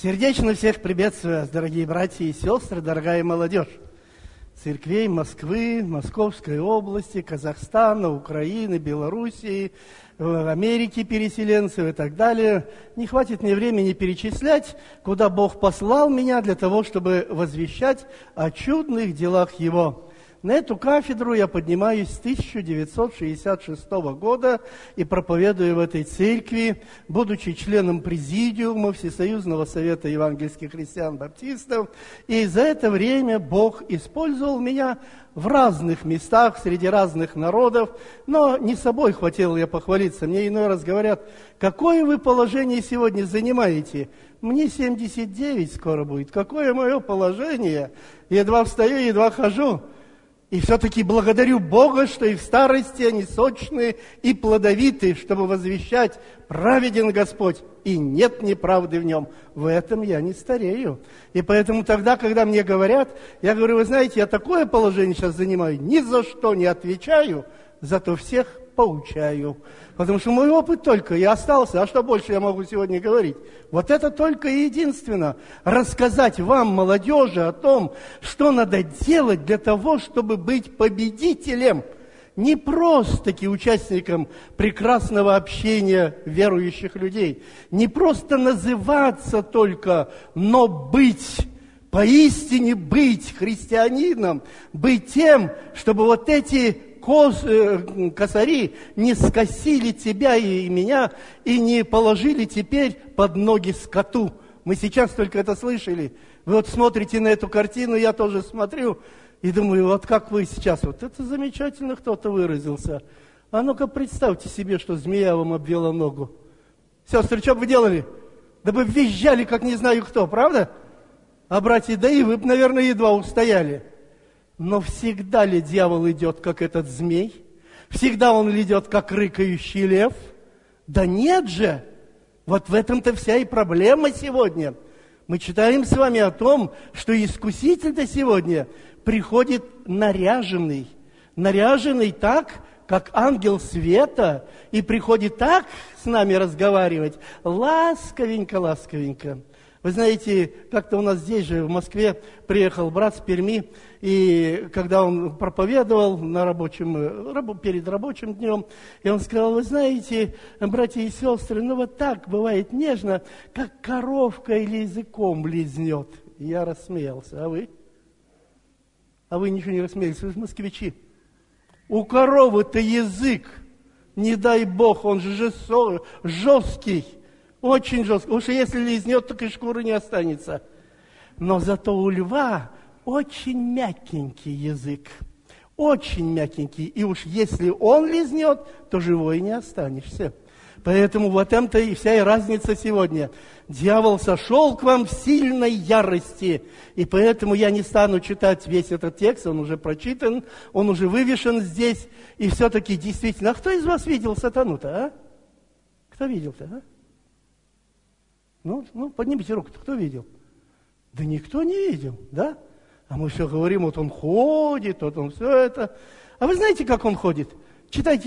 Сердечно всех приветствую вас, дорогие братья и сестры, дорогая молодежь. Церквей Москвы, Московской области, Казахстана, Украины, Белоруссии, Америки переселенцев и так далее. Не хватит мне времени перечислять, куда Бог послал меня для того, чтобы возвещать о чудных делах Его. На эту кафедру я поднимаюсь с 1966 года и проповедую в этой церкви, будучи членом президиума Всесоюзного совета евангельских христиан-баптистов. И за это время Бог использовал меня в разных местах, среди разных народов. Но не собой хотел я похвалиться. Мне иной раз говорят: какое вы положение сегодня занимаете? Мне 79 скоро будет. Какое мое положение? Едва встаю, едва хожу. И все-таки благодарю Бога, что и в старости они сочные и плодовитые, чтобы возвещать: праведен Господь, и нет неправды в нем. В этом я не старею. И поэтому тогда, когда мне говорят, я говорю: вы знаете, я такое положение сейчас занимаю, ни за что не отвечаю, зато всех поучаю. Потому что мой опыт только и остался. А что больше я могу сегодня говорить? Вот это только и единственно. Рассказать вам, молодежи, о том, что надо делать для того, чтобы быть победителем. Не просто-таки участником прекрасного общения верующих людей. Не просто называться только, но быть. Поистине быть христианином. Быть тем, чтобы вот эти косари не скосили тебя и меня, и не положили теперь под ноги скоту. Мы сейчас только это слышали. Вы вот смотрите на эту картину, я тоже смотрю, и думаю, вот как вы сейчас, вот это замечательно кто-то выразился. А ну-ка представьте себе, что змея вам обвела ногу. Сестры, что бы вы делали? Да вы визжали, как не знаю кто, правда? А братья, да и вы бы, наверное, едва устояли. Но всегда ли дьявол идет, как этот змей? Всегда он идет, как рыкающий лев? Да нет же! Вот в этом-то вся и проблема сегодня. Мы читаем с вами о том, что искуситель-то сегодня приходит наряженный. Наряженный так, как ангел света, и приходит так с нами разговаривать, ласковенько, ласковенько. Вы знаете, как-то у нас здесь же, в Москве, приехал брат с Перми, и когда он проповедовал перед рабочим днем, и он сказал: вы знаете, братья и сестры, ну вот так бывает нежно, как коровка или языком лизнет. И я рассмеялся. А вы? А вы ничего не рассмеялись, вы же москвичи. У коровы-то язык, не дай Бог, он же жесткий. Очень жестко. Уж если лизнет, так и шкуры не останется. Но зато у льва очень мягенький язык. Очень мягенький. И уж если он лизнет, то живой не останешься. Поэтому вот этом-то и вся и разница сегодня. Дьявол сошел к вам в сильной ярости. И поэтому я не стану читать весь этот текст. Он уже прочитан, он уже вывешен здесь. И все-таки действительно, а кто из вас видел сатану-то, а? Кто видел-то, а? Ну, поднимите руку, кто видел? Да никто не видел, да? А мы все говорим, вот он ходит, вот он все это. А вы знаете, как он ходит? Читайте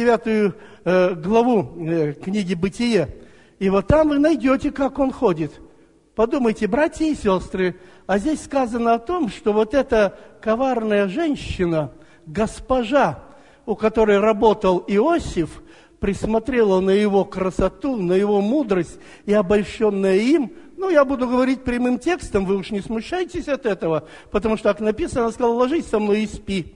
39 главу книги «Бытие», и вот там вы найдете, как он ходит. Подумайте, братья и сестры, а здесь сказано о том, что вот эта коварная женщина, госпожа, у которой работал Иосиф, присмотрела на его красоту, на его мудрость, и обольщенная им, я буду говорить прямым текстом, вы уж не смущайтесь от этого, потому что так написано, она сказала: ложись со мной и спи.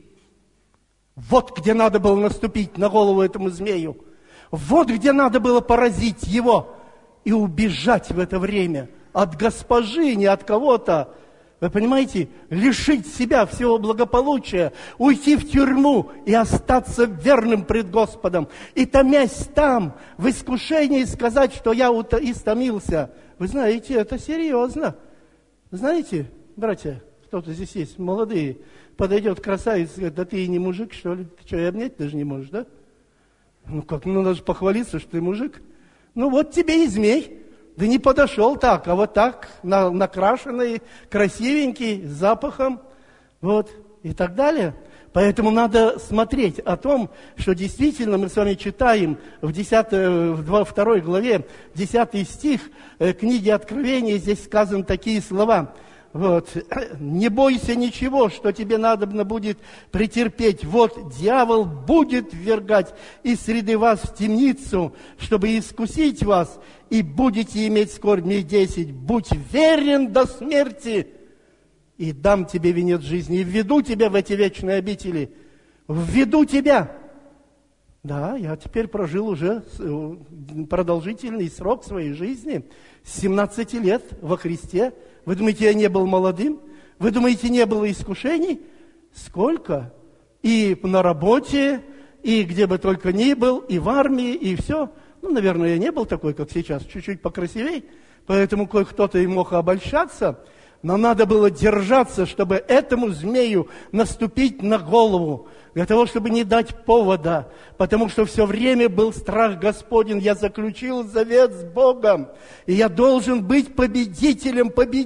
Вот где надо было наступить на голову этому змею, вот где надо было поразить его и убежать в это время от госпожи, не от кого-то. Вы понимаете, лишить себя всего благополучия, уйти в тюрьму и остаться верным пред Господом. И томясь там, в искушении сказать, что я истомился. Вы знаете, это серьезно. Знаете, братья, кто-то здесь есть, молодые, подойдет красавец, говорит: да ты и не мужик, что ли? Ты что, и обнять даже не можешь, да? Надо же похвалиться, что ты мужик. Вот тебе и змей. Да не подошел так, а вот так, накрашенный, красивенький, с запахом, и так далее. Поэтому надо смотреть о том, что действительно мы с вами читаем в 2 главе, 10 стих книги Откровения, здесь сказаны такие слова. Вот. «Не бойся ничего, что тебе надобно будет претерпеть. Вот дьявол будет ввергать из среды вас в темницу, чтобы искусить вас, и будете иметь скорбь дней 10. Будь верен до смерти, и дам тебе венец жизни, и введу тебя в эти вечные обители. Введу тебя». Да, я теперь прожил уже продолжительный срок своей жизни, 17 лет во Христе. Вы думаете, я не был молодым? Вы думаете, не было искушений? Сколько? И на работе, и где бы только ни был, и в армии, и все. Ну, наверное, я не был такой, как сейчас, чуть-чуть покрасивей, поэтому кое-кто-то и мог обольщаться. Но надо было держаться, чтобы этому змею наступить на голову, для того, чтобы не дать повода, потому что все время был страх Господень. Я заключил завет с Богом, и я должен быть победителем.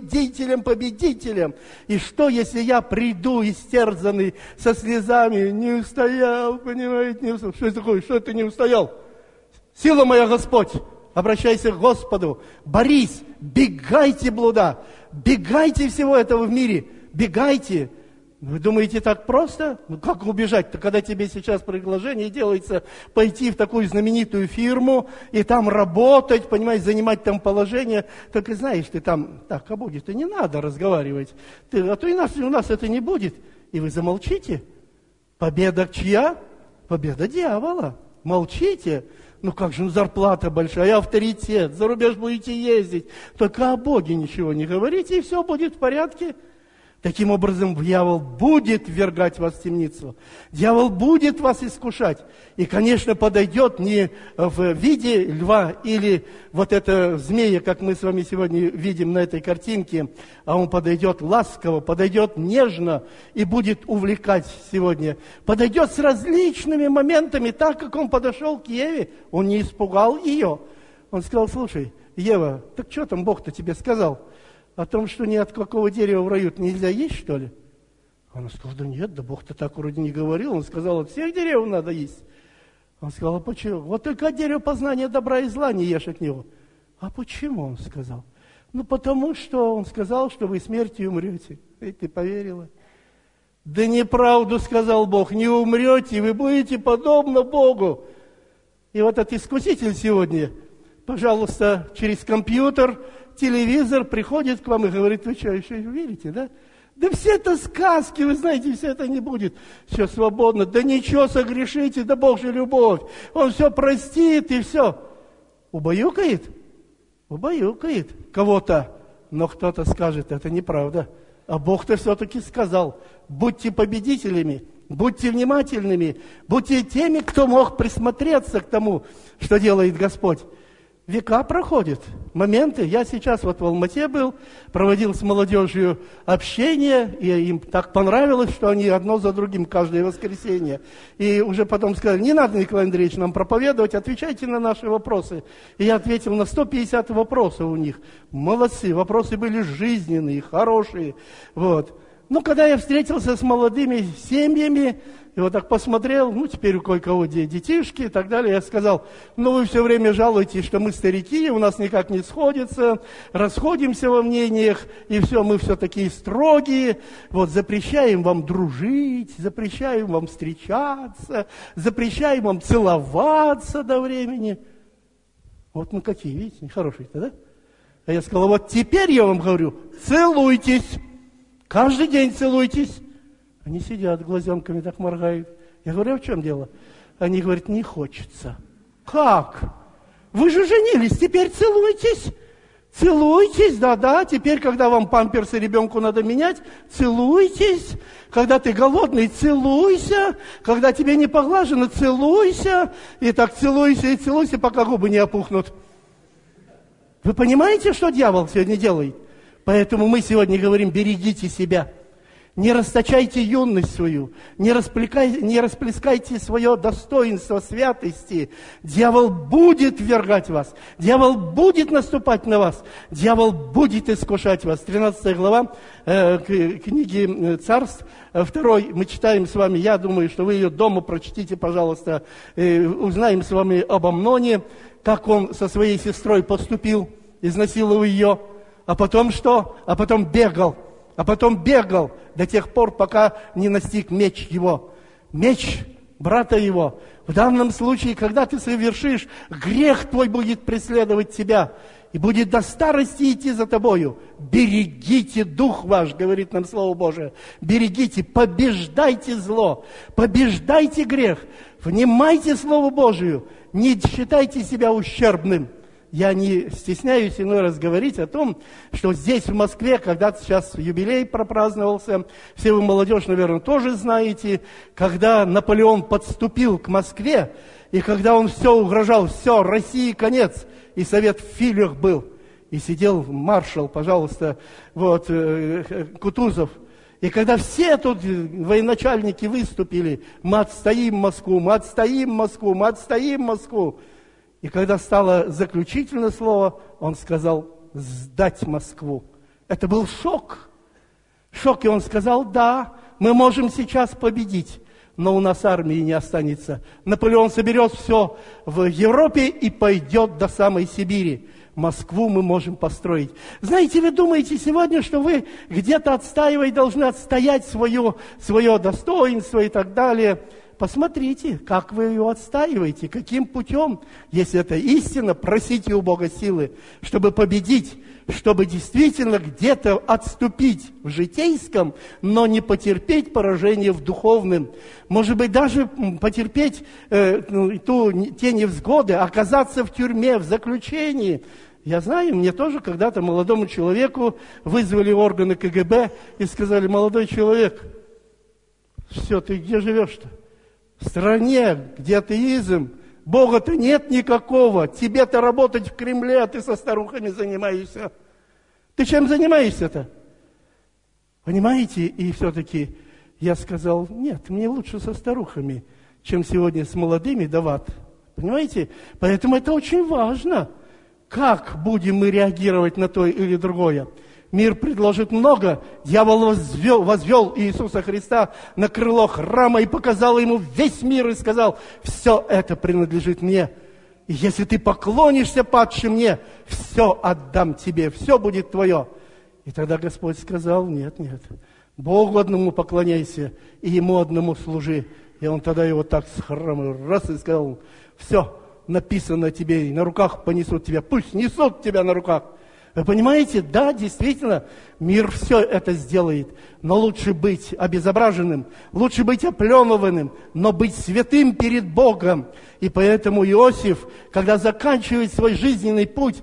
И что, если я приду истерзанный, со слезами, не устоял, понимаете, не устоял. Что это такое? Что ты не устоял? Сила моя, Господь! Обращайся к Господу, борись, бегайте блуда, бегайте всего этого в мире, бегайте. Вы думаете, так просто? Ну, как убежать-то, когда тебе сейчас предложение делается пойти в такую знаменитую фирму и там работать, понимаете, занимать там положение. Только знаешь, ты там, так, а будет, и не надо разговаривать. А то и у нас это не будет. И вы замолчите. Победа чья? Победа дьявола. Молчите. Ну как же, зарплата большая, авторитет, за рубеж будете ездить. Только о Боге ничего не говорите, и все будет в порядке. Таким образом, дьявол будет ввергать вас в темницу. Дьявол будет вас искушать. И, конечно, подойдет не в виде льва или вот это змея, как мы с вами сегодня видим на этой картинке, а он подойдет ласково, подойдет нежно и будет увлекать сегодня. Подойдет с различными моментами, так как он подошел к Еве. Он не испугал ее. Он сказал: слушай, Ева, так что там Бог-то тебе сказал? О том, что ни от какого дерева в раю нельзя есть, что ли? Она сказала: да нет, да Бог-то так вроде не говорил. Он сказал: от всех деревьев надо есть. Он сказал: а почему? Вот только от дерева познания добра и зла не ешь от него. А почему, он сказал? Ну, потому что он сказал, что вы смертью умрете. И ты поверила? Да неправду сказал Бог, не умрете, вы будете подобны Богу. И вот этот искуситель сегодня, пожалуйста, через компьютер, телевизор приходит к вам и говорит: вы что, еще верите, да? Да все это сказки, вы знаете, все это не будет. Все свободно, да ничего, согрешите, да Бог же любовь. Он все простит и все. Убаюкает? Убаюкает кого-то. Но кто-то скажет: это неправда. А Бог-то все-таки сказал: будьте победителями, будьте внимательными, будьте теми, кто мог присмотреться к тому, что делает Господь. Века проходят, моменты. Я сейчас вот в Алмате был, проводил с молодежью общение, и им так понравилось, что они одно за другим каждое воскресенье. И уже потом сказали: не надо, Николай Андреевич, нам проповедовать, отвечайте на наши вопросы. И я ответил на 150 вопросов у них. Молодцы, вопросы были жизненные, хорошие. Вот. Ну, когда я встретился с молодыми семьями, и вот так посмотрел, ну, теперь у кое-кого детишки и так далее, я сказал: ну, вы все время жалуетесь, что мы старики, у нас никак не сходится, расходимся во мнениях, и все, мы все такие строгие, вот, запрещаем вам дружить, запрещаем вам встречаться, запрещаем вам целоваться до времени. Вот мы какие, видите, хорошие-то, да? А я сказал: вот теперь я вам говорю, целуйтесь. Каждый день целуйтесь. Они сидят, глазенками так моргают. Я говорю: а в чем дело? Они говорят: не хочется. Как? Вы же женились, теперь целуйтесь. Целуйтесь, да-да. Теперь, когда вам памперсы ребенку надо менять, целуйтесь. Когда ты голодный, целуйся. Когда тебе не поглажено, целуйся. И так целуйся и целуйся, пока губы не опухнут. Вы понимаете, что дьявол сегодня делает? Поэтому мы сегодня говорим: берегите себя. Не расточайте юность свою, не расплескайте свое достоинство святости. Дьявол будет ввергать вас, дьявол будет наступать на вас, дьявол будет искушать вас. 13 глава книги Царств, 2 мы читаем с вами, я думаю, что вы ее дома прочтите, пожалуйста, узнаем с вами об Амноне, как он со своей сестрой поступил, изнасиловал ее, а потом что? А потом бегал до тех пор, пока не настиг меч его. Меч брата его. В данном случае, когда ты совершишь, грех твой будет преследовать тебя и будет до старости идти за тобою. Берегите дух ваш, говорит нам Слово Божие. Берегите, побеждайте зло, побеждайте грех, внимайте Слову Божию, не считайте себя ущербным. Я не стесняюсь иной раз говорить о том, что здесь, в Москве, когда сейчас юбилей пропраздновался, все вы, молодежь, наверное, тоже знаете, когда Наполеон подступил к Москве, и когда он все угрожал, все, России конец, и совет в Филях был, и сидел маршал, пожалуйста, Кутузов. И когда все тут военачальники выступили, мы отстоим Москву, мы отстоим Москву, мы отстоим Москву. И когда стало заключительное слово, он сказал: сдать Москву. Это был шок. Шок, и он сказал: да, мы можем сейчас победить, но у нас армии не останется. Наполеон соберет все в Европе и пойдет до самой Сибири. Москву мы можем построить. Знаете, вы думаете сегодня, что вы где-то должны отстоять свое достоинство и так далее. Посмотрите, как вы ее отстаиваете, каким путем. Если это истина, просите у Бога силы, чтобы победить, чтобы действительно где-то отступить в житейском, но не потерпеть поражение в духовном. Может быть, даже потерпеть те невзгоды, оказаться в тюрьме, в заключении. Я знаю, мне тоже когда-то молодому человеку вызвали органы КГБ и сказали: молодой человек, все, ты где живешь-то? В стране, где атеизм, Бога-то нет никакого. Тебе-то работать в Кремле, а ты со старухами занимаешься. Ты чем занимаешься-то? Понимаете? И все-таки я сказал: нет, мне лучше со старухами, чем сегодня с молодыми давать. Понимаете? Поэтому это очень важно. Как будем мы реагировать на то или другое? Мир предложит много. Дьявол возвел Иисуса Христа на крыло храма и показал ему весь мир и сказал: все это принадлежит мне. И если ты поклонишься падшим мне, все отдам тебе, все будет твое. И тогда Господь сказал: нет, Богу одному поклоняйся и Ему одному служи. И он тогда его так с храма раз и сказал: все, написано тебе, и на руках понесут тебя, пусть несут тебя на руках. Вы понимаете, да, действительно, мир все это сделает, но лучше быть обезображенным, лучше быть опленованным, но быть святым перед Богом. И поэтому Иосиф, когда заканчивает свой жизненный путь,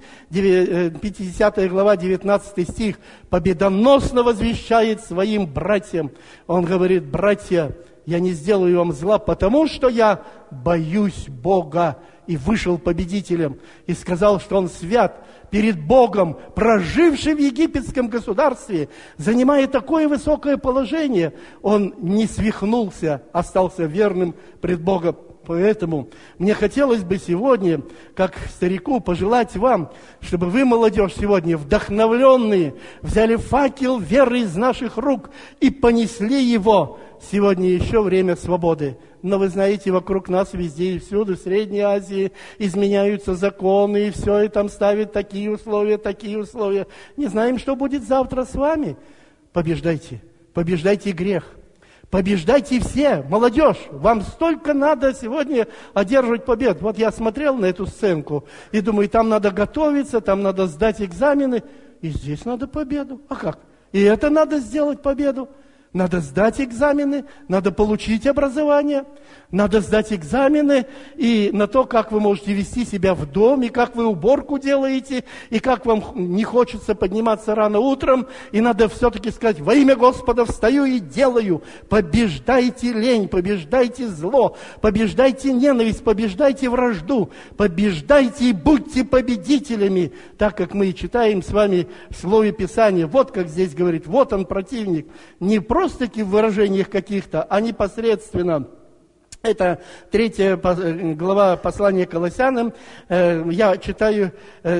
50 глава, 19 стих, победоносно возвещает своим братьям. Он говорит: братья, я не сделаю вам зла, потому что я боюсь Бога. И вышел победителем, и сказал, что он свят перед Богом, проживший в египетском государстве, занимая такое высокое положение. Он не свихнулся, остался верным пред Богом. Поэтому мне хотелось бы сегодня, как старику, пожелать вам, чтобы вы, молодежь, сегодня вдохновленные, взяли факел веры из наших рук и понесли его. Сегодня еще время свободы. Но вы знаете, вокруг нас везде и всюду, в Средней Азии, изменяются законы, и все, и там ставят такие условия. Не знаем, что будет завтра с вами. Побеждайте грех. Побеждайте все, молодежь, вам столько надо сегодня одерживать побед. Вот я смотрел на эту сценку и думаю, там надо готовиться, там надо сдать экзамены, и здесь надо победу. А как? И это надо сделать победу. Надо сдать экзамены, надо получить образование, надо сдать экзамены и на то, как вы можете вести себя в доме, как вы уборку делаете, и как вам не хочется подниматься рано утром, и надо все-таки сказать: во имя Господа встаю и делаю. Побеждайте лень, побеждайте зло, побеждайте ненависть, побеждайте вражду, побеждайте и будьте победителями, так как мы читаем с вами в Слове Писания. Вот как здесь говорит, вот он противник, не просто просто-таки в выражениях каких-то, а непосредственно. Это 3 глава послания Колоссянам, я читаю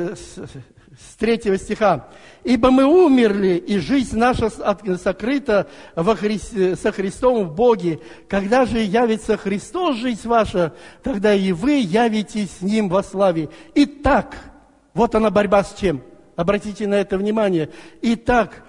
с 3 стиха. «Ибо мы умерли, и жизнь наша сокрыта со Христом в Боге. Когда же явится Христос, жизнь ваша, тогда и вы явитесь с Ним во славе». Итак, вот она борьба с чем? Обратите на это внимание. Итак,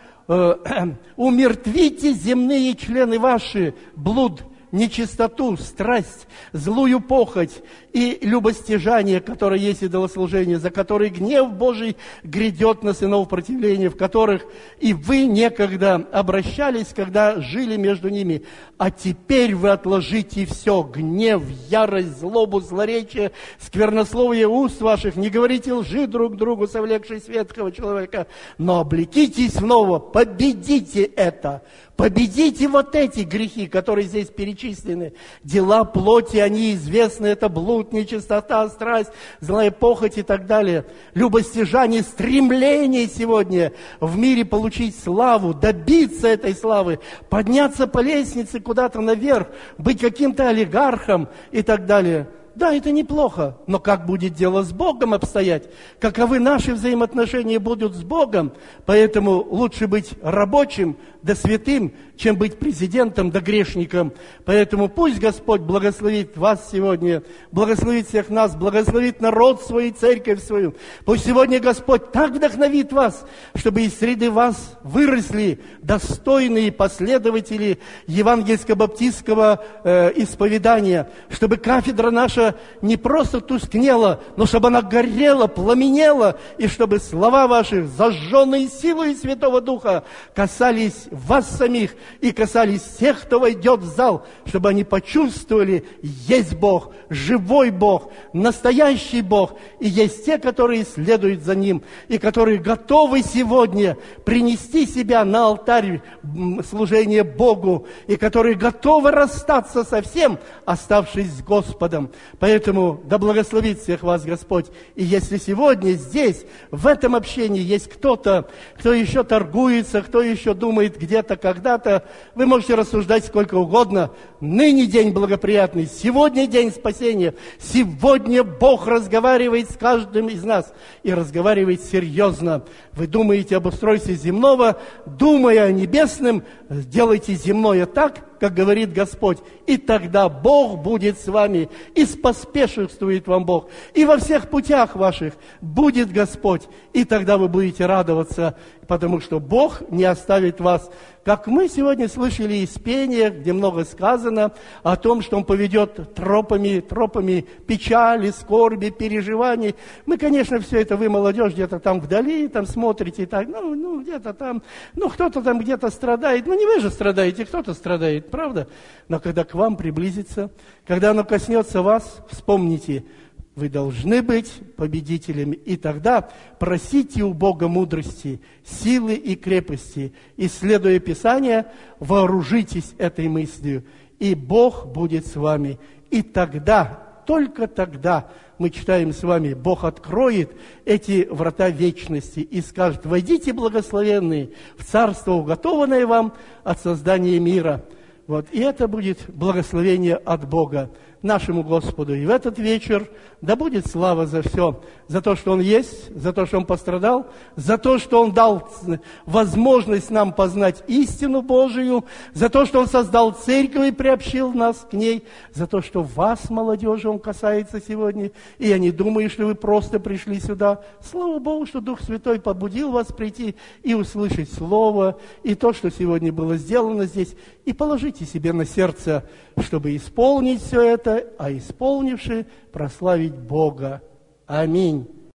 умертвите земные члены ваши, блуд, нечистоту, страсть, злую похоть и любостяжание, которое есть идолослужение, за которое гнев Божий грядет на сынов противления, в которых и вы некогда обращались, когда жили между ними. А теперь вы отложите все: гнев, ярость, злобу, злоречие, сквернословие уст ваших, не говорите лжи друг другу, совлекшись ветхого человека, но облекитесь в нового, победите это. Победите вот эти грехи, которые здесь перечислены. Дела плоти, они известны, это блуд, нечистота, страсть, злая похоть и так далее. Любостяжание, стремление сегодня в мире получить славу, добиться этой славы, подняться по лестнице куда-то наверх, быть каким-то олигархом и так далее. Да, это неплохо, но как будет дело с Богом обстоять? Каковы наши взаимоотношения будут с Богом? Поэтому лучше быть рабочим да святым, чем быть президентом да грешником. Поэтому пусть Господь благословит вас сегодня, благословит всех нас, благословит народ свой и церковь свою. Пусть сегодня Господь так вдохновит вас, чтобы из среды вас выросли достойные последователи евангельско-баптистского исповедания, чтобы кафедра наша не просто тускнела, но чтобы она горела, пламенела, и чтобы слова ваши, зажженные силой Святого Духа, касались вас самих и касались всех, кто войдет в зал, чтобы они почувствовали: есть Бог, живой Бог, настоящий Бог, и есть те, которые следуют за Ним, и которые готовы сегодня принести себя на алтарь служения Богу, и которые готовы расстаться со всем, оставшись с Господом. Поэтому да благословит всех вас Господь. И если сегодня здесь, в этом общении, есть кто-то, кто еще торгуется, кто еще думает где-то, когда-то, вы можете рассуждать сколько угодно. Ныне день благоприятный, сегодня день спасения. Сегодня Бог разговаривает с каждым из нас и разговаривает серьезно. Вы думаете об устройстве земного, думая о небесном, делайте земное так, как говорит Господь, и тогда Бог будет с вами, и споспешествует вам Бог, и во всех путях ваших будет Господь, и тогда вы будете радоваться, потому что Бог не оставит вас. Как мы сегодня слышали из пения, где много сказано о том, что Он поведет тропами печали, скорби, переживаний. Мы, конечно, все это, вы, молодежь, где-то там вдали, там смотрите, так, где-то там, кто-то там где-то страдает. Не вы же страдаете, кто-то страдает, правда? Но когда к вам приблизится, когда оно коснется вас, вспомните, вы должны быть победителями. И тогда просите у Бога мудрости, силы и крепости. Исследуя Писание, вооружитесь этой мыслью, и Бог будет с вами. И тогда, только тогда, мы читаем с вами, Бог откроет эти врата вечности и скажет: войдите, благословенные, в царство, уготованное вам от создания мира. И это будет благословение от Бога нашему Господу. И в этот вечер да будет слава за все, за то, что Он есть, за то, что Он пострадал, за то, что Он дал возможность нам познать истину Божию, за то, что Он создал церковь и приобщил нас к ней, за то, что вас, молодежи, Он касается сегодня. И я не думаю, что вы просто пришли сюда. Слава Богу, что Дух Святой побудил вас прийти и услышать Слово, и то, что сегодня было сделано здесь, и положите себе на сердце, чтобы исполнить все это, а исполнивши, прославить Бога. Аминь.